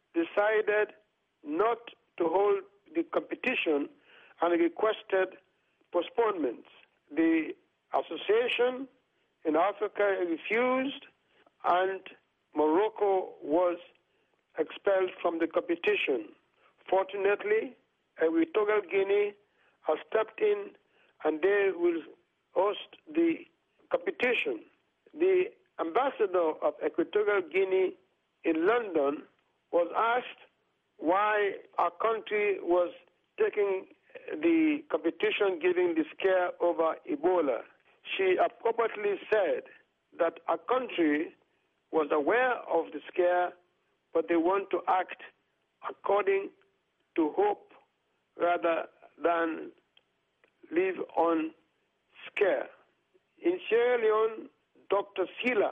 decided not to hold the competition and requested postponements. The association in Africa refused, and Morocco was expelled from the competition. Fortunately, Equatorial Guinea has stepped in, and they will host the competition. The ambassador of Equatorial Guinea in London was asked why our country was taking the competition, giving the scare over Ebola. She appropriately said that our country was aware of the scare, but they want to act according to hope rather than live on scare. In Sierra Leone, Dr. Sila,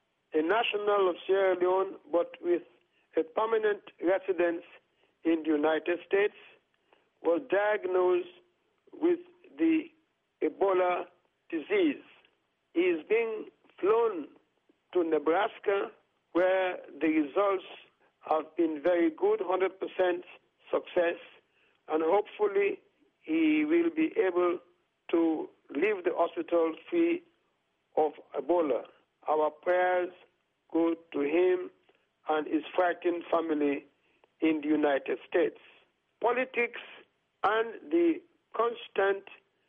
a national of Sierra Leone, but with a permanent residence in the United States, was diagnosed with the Ebola disease. He is being flown to Nebraska, where the results have been very good, 100% success, and hopefully he will be able to leave the hospital free of Ebola. Our prayers go to him and his frightened family in the United States. Politics and the constant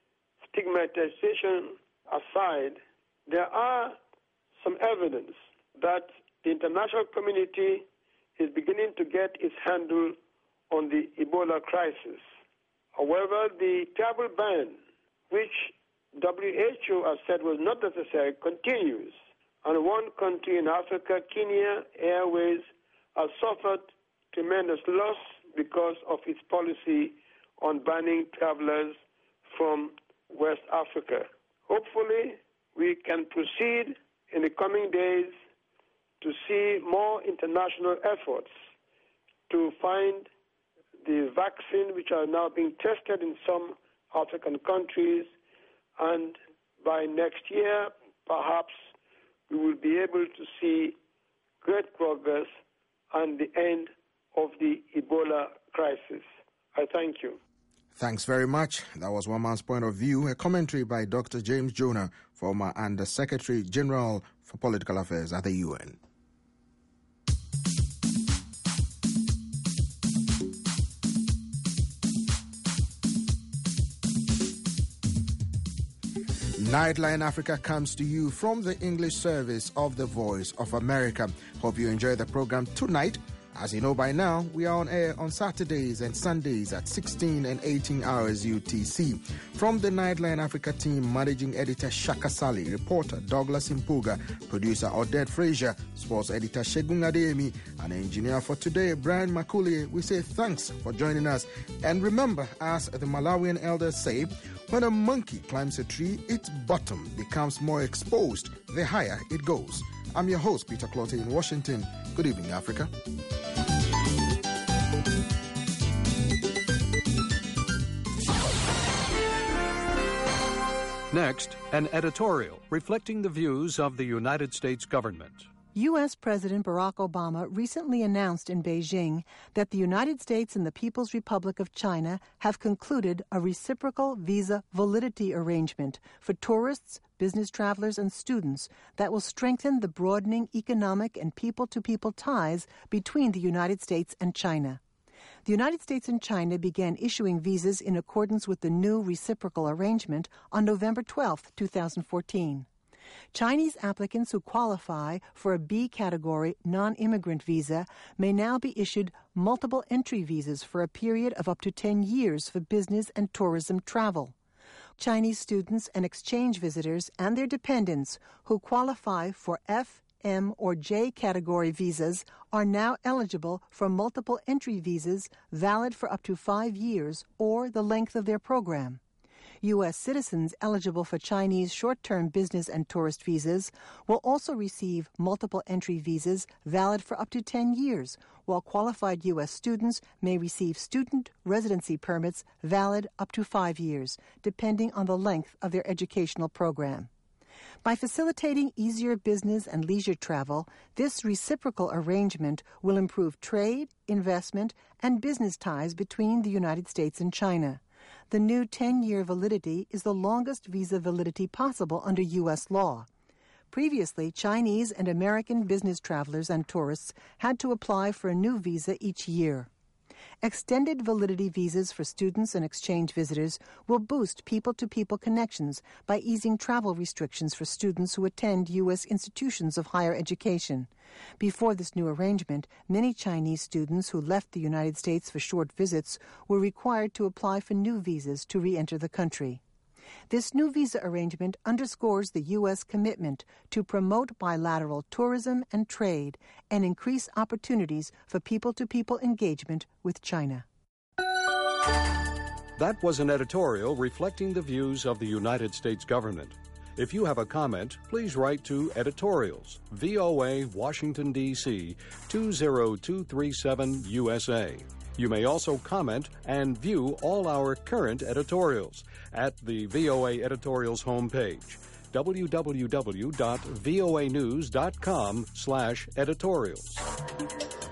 stigmatization aside, there are some evidence that the international community is beginning to get its handle on the Ebola crisis. However, the travel ban, which WHO has said was not necessary, continues. And one country in Africa, Kenya Airways, has suffered tremendous loss because of its policy on banning travelers from West Africa. Hopefully, we can proceed in the coming days to see more international efforts to find the vaccine, which are now being tested in some African countries, and by next year, perhaps we will be able to see great progress and the end of the Ebola crisis. I thank you. Thanks very much. That was one man's point of view, a commentary by Dr. James Jonah, former Under Secretary General for Political Affairs at the UN. Nightline Africa comes to you from the English service of the Voice of America. Hope you enjoy the program tonight. As you know by now, we are on air on Saturdays and Sundays at 16 and 18 hours UTC. From the Nightline Africa team, managing editor Shaka Sali, reporter Douglas Impuga, producer Odette Frazier, sports editor Shegun Ademi, and engineer for today, Brian Makulie, we say thanks for joining us. And remember, as the Malawian elders say, when a monkey climbs a tree, its bottom becomes more exposed the higher it goes. I'm your host, Peter Clottey in Washington. Good evening, Africa. Next, an editorial reflecting the views of the United States government. U.S. President Barack Obama recently announced in Beijing that the United States and the People's Republic of China have concluded a reciprocal visa validity arrangement for tourists, business travelers, and students that will strengthen the broadening economic and people-to-people ties between the United States and China. The United States and China began issuing visas in accordance with the new reciprocal arrangement on November 12, 2014. Chinese applicants who qualify for a B category non-immigrant visa may now be issued multiple entry visas for a period of up to 10 years for business and tourism travel. Chinese students and exchange visitors and their dependents who qualify for F, M, or J category visas are now eligible for multiple entry visas valid for up to 5 years or the length of their program. U.S. citizens eligible for Chinese short-term business and tourist visas will also receive multiple entry visas valid for up to 10 years, while qualified U.S. students may receive student residency permits valid up to 5 years, depending on the length of their educational program. By facilitating easier business and leisure travel, this reciprocal arrangement will improve trade, investment, and business ties between the United States and China. The new 10-year validity is the longest visa validity possible under U.S. law. Previously, Chinese and American business travelers and tourists had to apply for a new visa each year. Extended validity visas for students and exchange visitors will boost people-to-people connections by easing travel restrictions for students who attend U.S. institutions of higher education. Before this new arrangement, many Chinese students who left the United States for short visits were required to apply for new visas to re-enter the country. This new visa arrangement underscores the U.S. commitment to promote bilateral tourism and trade and increase opportunities for people-to-people engagement with China. That was an editorial reflecting the views of the United States government. If you have a comment, please write to Editorials, VOA, Washington, D.C., 20237 USA. You may also comment and view all our current editorials at the VOA Editorials homepage, www.voanews.com/editorials.